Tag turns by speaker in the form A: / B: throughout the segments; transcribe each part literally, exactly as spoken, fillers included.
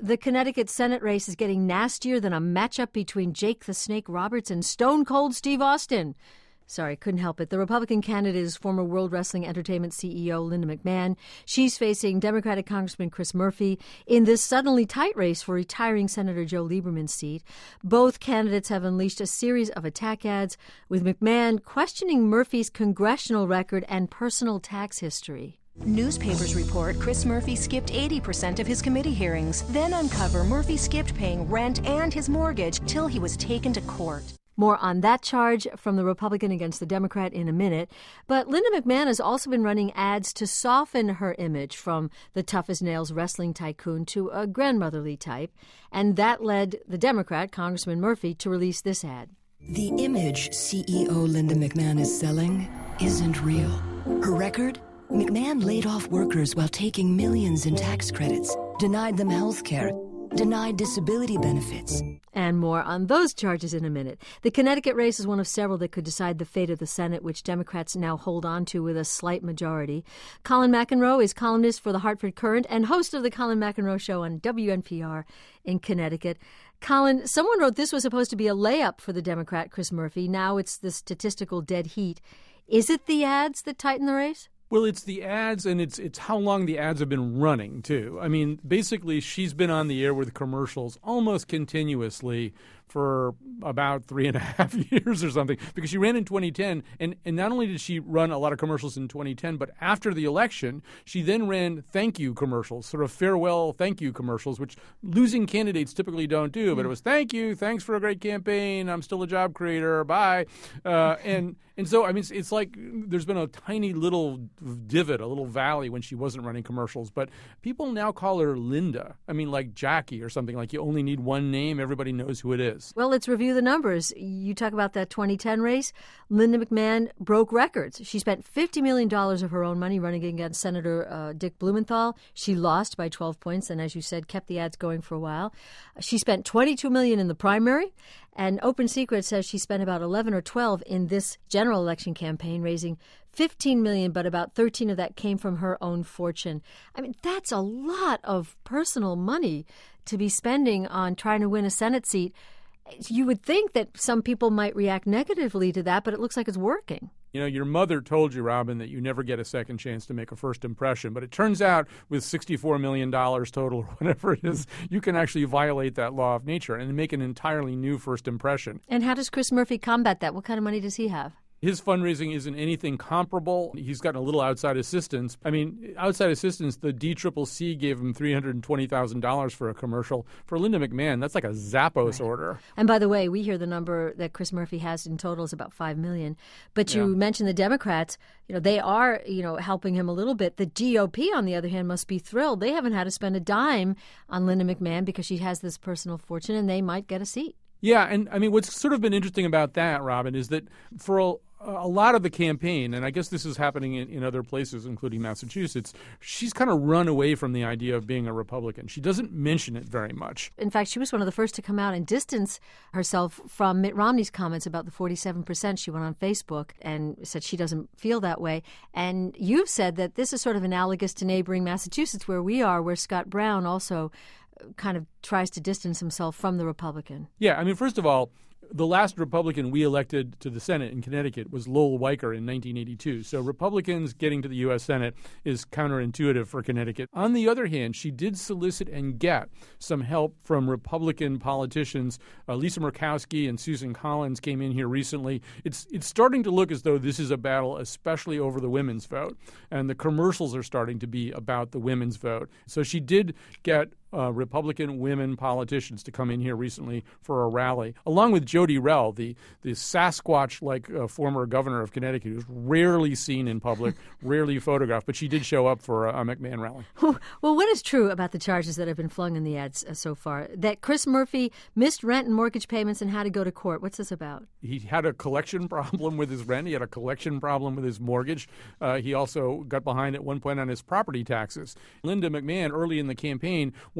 A: The Connecticut Senate race is getting nastier than a matchup between Jake the Snake Roberts and Stone Cold Steve Austin. Sorry, couldn't help it. The Republican candidate is former World Wrestling Entertainment C E O Linda McMahon. She's facing Democratic Congressman Chris Murphy in this suddenly tight race for retiring Senator Joe Lieberman's seat. Both candidates have unleashed a series of attack ads, with McMahon questioning Murphy's congressional record and personal tax history.
B: Newspapers report Chris Murphy skipped eighty percent of his committee hearings, then uncover Murphy skipped paying rent and his mortgage till he was taken to court.
A: More on that charge from the Republican against the Democrat in a minute. But Linda McMahon has also been running ads to soften her image from the tough-as-nails wrestling tycoon to a grandmotherly type. And that led the Democrat, Congressman Murphy, to release this ad.
C: The image C E O Linda McMahon is selling isn't real. Her record? McMahon laid off workers while taking millions in tax credits, denied them health care, denied disability benefits.
A: And more on those charges in a minute. The Connecticut race is one of several that could decide the fate of the Senate, which Democrats now hold on to with a slight majority. Colin McEnroe is columnist for the Hartford Courant and host of the Colin McEnroe Show on W N P R in Connecticut. Colin, someone wrote this was supposed to be a layup for the Democrat, Chris Murphy. Now it's the statistical dead heat. Is it the ads that tighten the race?
D: Well, it's the ads, and it's it's how long the ads have been running, too. I mean, basically, she's been on the air with commercials almost continuously for about three and a half years or something, because she ran in twenty ten, and, and not only did she run a lot of commercials in twenty ten, but after the election, she then ran thank you commercials, sort of farewell thank you commercials, which losing candidates typically don't do. But it was thank you, thanks for a great campaign, I'm still a job creator, bye. Uh, and and so, I mean, it's, it's like there's been a tiny little divot, a little valley when she wasn't running commercials. But people now call her Linda. I mean, like Jackie or something, like you only need one name, everybody knows who it is.
A: Well, let's review the numbers. You talk about that twenty ten race. Linda McMahon broke records. She spent fifty million dollars of her own money running against Senator uh, Dick Blumenthal. She lost by twelve points and, as you said, kept the ads going for a while. She spent twenty-two million dollars in the primary, and Open Secret says she spent about eleven or twelve in this general election campaign, raising fifteen million dollars, but about thirteen of that came from her own fortune. I mean, that's a lot of personal money to be spending on trying to win a Senate seat. You would think that some people might react negatively to that, but it looks like it's working.
D: You know, your mother told you, Robin, that you never get a second chance to make a first impression. But it turns out with sixty-four million dollars total or whatever it is, you can actually violate that law of nature and make an entirely new first impression.
A: And how does Chris Murphy combat that? What kind of money does he have?
D: His fundraising isn't anything comparable. He's gotten a little outside assistance. I mean, outside assistance, the D C C C gave him three hundred twenty thousand dollars for a commercial. For Linda McMahon, that's like a Zappos right. order.
A: And by the way, we hear the number that Chris Murphy has in total is about five million dollars. But you yeah. mentioned the Democrats. You know, they are, you know, helping him a little bit. The G O P, on the other hand, must be thrilled. They haven't had to spend a dime on Linda McMahon because she has this personal fortune, and they might get a seat.
D: Yeah, and I mean, what's sort of been interesting about that, Robin, is that for a A lot of the campaign, and I guess this is happening in, in other places, including Massachusetts, she's kind of run away from the idea of being a Republican. She doesn't mention it very much.
A: In fact, she was one of the first to come out and distance herself from Mitt Romney's comments about the forty-seven percent. She went on Facebook and said she doesn't feel that way. And you've said that this is sort of analogous to neighboring Massachusetts, where we are, where Scott Brown also kind of tries to distance himself from the Republican.
D: Yeah, I mean, first of all, the last Republican we elected to the Senate in Connecticut was Lowell Weicker in nineteen eighty-two. So Republicans getting to the U S Senate is counterintuitive for Connecticut. On the other hand, she did solicit and get some help from Republican politicians. Uh, Lisa Murkowski and Susan Collins came in here recently. It's it's starting to look as though this is a battle, especially over the women's vote. And the commercials are starting to be about the women's vote. So she did get Uh, Republican women politicians to come in here recently for a rally, along with Jody Rell, the, the Sasquatch-like uh, former governor of Connecticut, who's rarely seen in public, rarely photographed, but she did show up for a, a McMahon rally.
A: Well, what is true about the charges that have been flung in the ads uh, so far? That Chris Murphy missed rent and mortgage payments and had to go to court. What's this about?
D: He had a collection problem with his rent. He had a collection problem with his mortgage. Uh, he also got behind at one point on his property taxes. Linda McMahon, early in the campaign,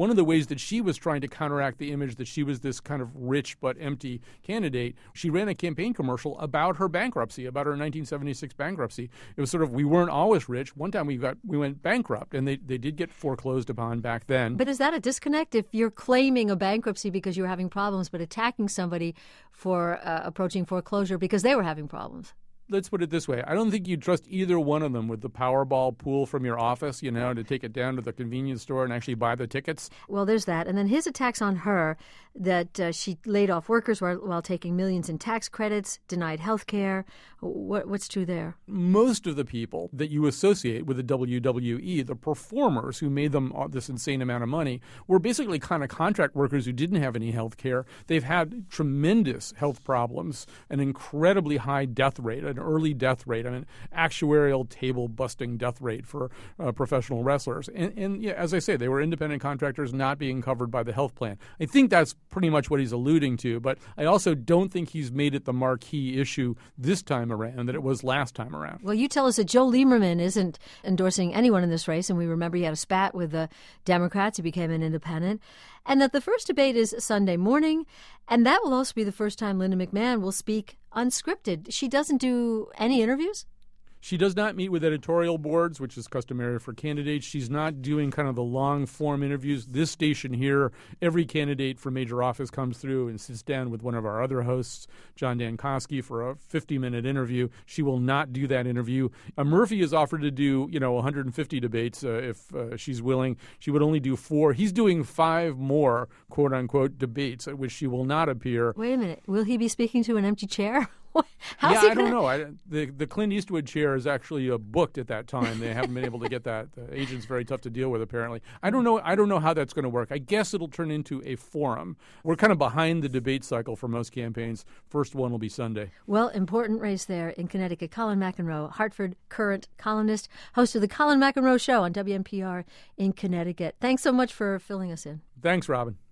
D: one of the ways that she was trying to counteract the image that she was this kind of rich but empty candidate, she ran a campaign commercial about her bankruptcy, about her nineteen seventy-six bankruptcy. It was sort of, we weren't always rich. One time we got we went bankrupt, and they, they did get foreclosed upon back then.
A: But is that a disconnect if you're claiming a bankruptcy because you're having problems, but attacking somebody for uh, approaching foreclosure because they were having problems?
D: Let's put it this way. I don't think you'd trust either one of them with the Powerball pool from your office, you know, to take it down to the convenience store and actually buy the tickets.
A: Well, there's that. And then his attacks on her, that uh, she laid off workers while, while taking millions in tax credits, denied health care. What, what's true there?
D: Most of the people that you associate with the W W E, the performers who made them this insane amount of money, were basically kind of contract workers who didn't have any health care. They've had tremendous health problems, an incredibly high death rate, an early death rate, I mean, actuarial table-busting death rate for uh, professional wrestlers. And, and yeah, as I say, they were independent contractors not being covered by the health plan. I think that's pretty much what he's alluding to, but I also don't think he's made it the marquee issue this time around that it was last time around.
A: Well, you tell us that Joe Lieberman isn't endorsing anyone in this race, and we remember he had a spat with the Democrats. He became an independent. And that the first debate is Sunday morning, and that will also be the first time Linda McMahon will speak unscripted. She doesn't do any interviews?
D: She does not meet with editorial boards, which is customary for candidates. She's not doing kind of the long-form interviews. This station here, every candidate for major office comes through and sits down with one of our other hosts, John Dankosky, for a fifty-minute interview. She will not do that interview. Uh, Murphy has offered to do, you know, one hundred fifty debates uh, if uh, she's willing. She would only do four. He's doing five more, quote-unquote, debates at which she will not appear.
A: Wait a minute. Will he be speaking to an empty chair?
D: How's yeah,
A: he
D: I
A: gonna...
D: don't know. I, the the Clint Eastwood chair is actually uh, booked at that time. They haven't been able to get that. The agent's very tough to deal with, apparently. I don't know. I don't know how that's going to work. I guess it'll turn into a forum. We're kind of behind the debate cycle for most campaigns. First one will be Sunday.
A: Well, important race there in Connecticut. Colin McEnroe, Hartford Courant columnist, host of the Colin McEnroe Show on W N P R in Connecticut. Thanks so much for filling us in.
D: Thanks, Robin.